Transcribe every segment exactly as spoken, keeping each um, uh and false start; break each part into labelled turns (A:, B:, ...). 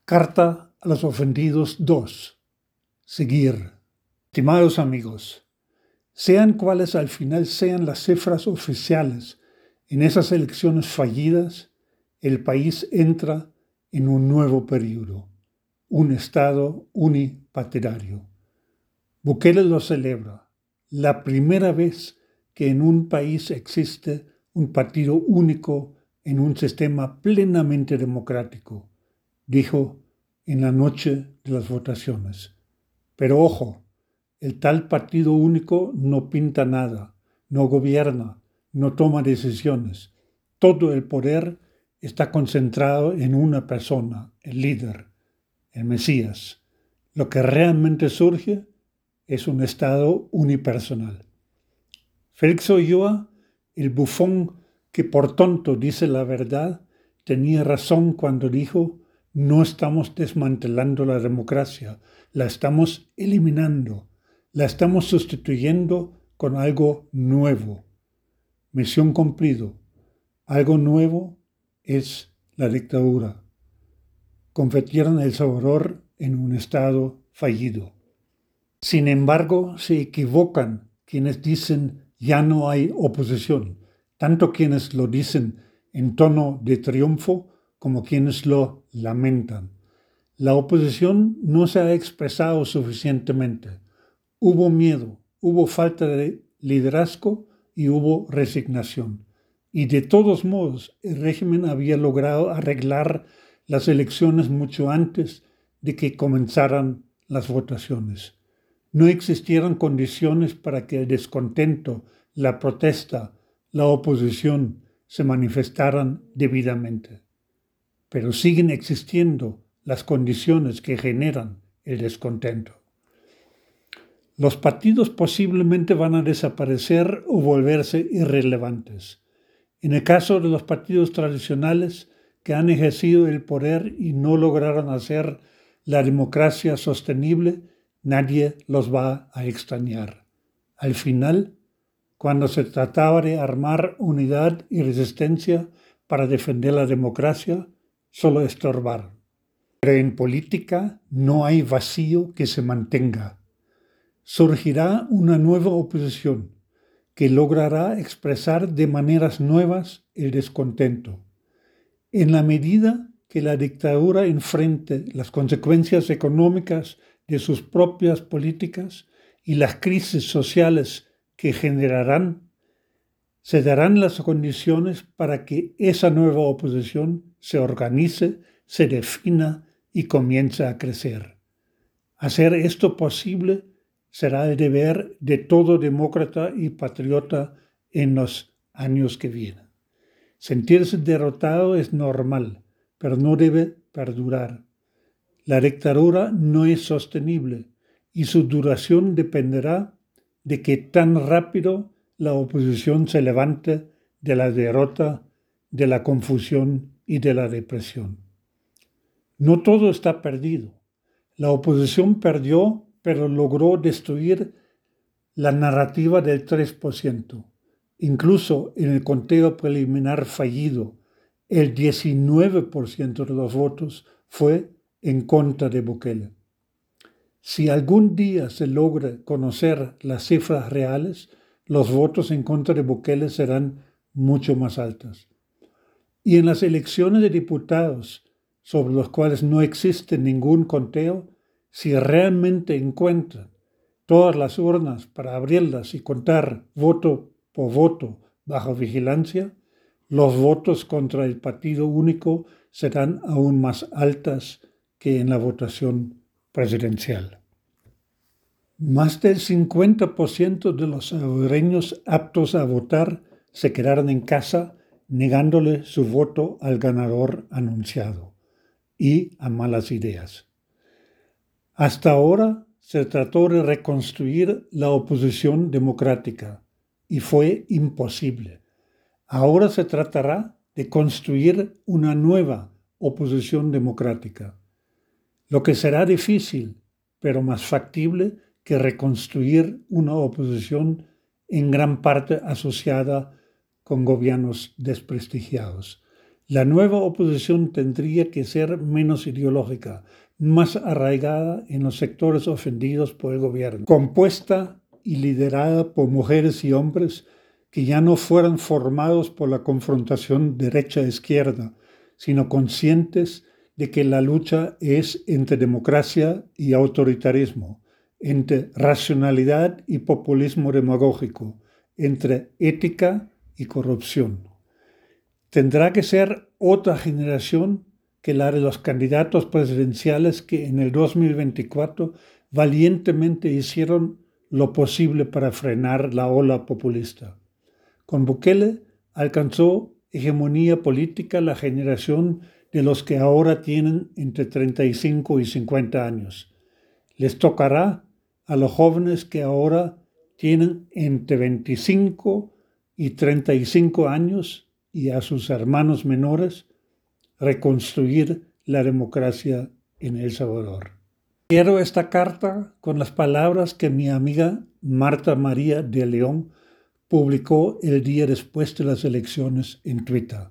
A: Carta a los ofendidos dos. Seguir. Estimados amigos, sean cuales al final sean las cifras oficiales en esas elecciones fallidas, el país entra en un nuevo periodo, un Estado unipartidario. Bukele lo celebra, la primera vez que en un país existe un partido único en un sistema plenamente democrático, dijo en la noche de las votaciones. Pero ojo, el tal partido único no pinta nada, no gobierna, no toma decisiones. Todo el poder está concentrado en una persona, el líder, el Mesías. Lo que realmente surge es un Estado unipersonal. Félix Ulloa, el bufón que por tonto dice la verdad, tenía razón cuando dijo: no estamos desmantelando la democracia, la estamos eliminando, la estamos sustituyendo con algo nuevo. Misión cumplido. Algo nuevo es la dictadura. Convirtieron El Salvador en un Estado fallido. Sin embargo, se equivocan quienes dicen ya no hay oposición, tanto quienes lo dicen en tono de triunfo como quienes lo lamentan. La oposición no se ha expresado suficientemente. Hubo miedo, hubo falta de liderazgo y hubo resignación. Y de todos modos, el régimen había logrado arreglar las elecciones mucho antes de que comenzaran las votaciones. No existieron condiciones para que el descontento, la protesta, la oposición se manifestaran debidamente. Pero siguen existiendo las condiciones que generan el descontento. Los partidos posiblemente van a desaparecer o volverse irrelevantes. En el caso de los partidos tradicionales que han ejercido el poder y no lograron hacer la democracia sostenible, nadie los va a extrañar. Al final, cuando se trataba de armar unidad y resistencia para defender la democracia, solo estorbaron. Pero en política no hay vacío que se mantenga. Surgirá una nueva oposición que logrará expresar de maneras nuevas el descontento. En la medida que la dictadura enfrente las consecuencias económicas de sus propias políticas y las crisis sociales que generarán, se darán las condiciones para que esa nueva oposición se organice, se defina y comience a crecer. Hacer esto posible será el deber de todo demócrata y patriota en los años que vienen. Sentirse derrotado es normal, pero no debe perdurar. La dictadura no es sostenible y su duración dependerá de que tan rápido la oposición se levante de la derrota, de la confusión y de la depresión. No todo está perdido. La oposición perdió, pero logró destruir la narrativa del tres por ciento. Incluso en el conteo preliminar fallido, el diecinueve por ciento de los votos fue en contra de Bukele. Si algún día se logra conocer las cifras reales, los votos en contra de Bukele serán mucho más altos. Y en las elecciones de diputados, sobre los cuales no existe ningún conteo, si realmente encuentran todas las urnas para abrirlas y contar voto por voto bajo vigilancia, los votos contra el partido único serán aún más altas que en la votación presidencial. Más del cincuenta por ciento de los salvadoreños aptos a votar se quedaron en casa negándole su voto al ganador anunciado y a malas ideas. Hasta ahora se trató de reconstruir la oposición democrática y fue imposible. Ahora se tratará de construir una nueva oposición democrática, lo que será difícil, pero más factible que reconstruir una oposición en gran parte asociada con gobiernos desprestigiados. La nueva oposición tendría que ser menos ideológica, más arraigada en los sectores ofendidos por el gobierno, compuesta y liderada por mujeres y hombres que ya no fueran formados por la confrontación derecha-izquierda, sino conscientes de que la lucha es entre democracia y autoritarismo, entre racionalidad y populismo demagógico, entre ética y corrupción. Tendrá que ser otra generación que la de los candidatos presidenciales que en el dos mil veinticuatro valientemente hicieron lo posible para frenar la ola populista. Con Bukele alcanzó hegemonía política la generación de los que ahora tienen entre treinta y cinco y cincuenta años. Les tocará a los jóvenes que ahora tienen entre veinticinco y treinta y cinco años y a sus hermanos menores reconstruir la democracia en El Salvador. Quiero esta carta con las palabras que mi amiga Marta María de León publicó el día después de las elecciones en Twitter.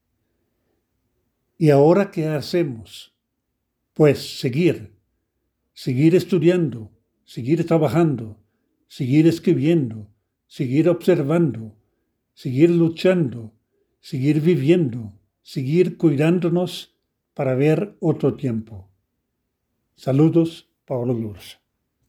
A: ¿Y ahora qué hacemos? Pues seguir, seguir estudiando, seguir trabajando, seguir escribiendo, seguir observando, seguir luchando, seguir viviendo, seguir cuidándonos para ver otro tiempo. Saludos, Paulo Lourdes.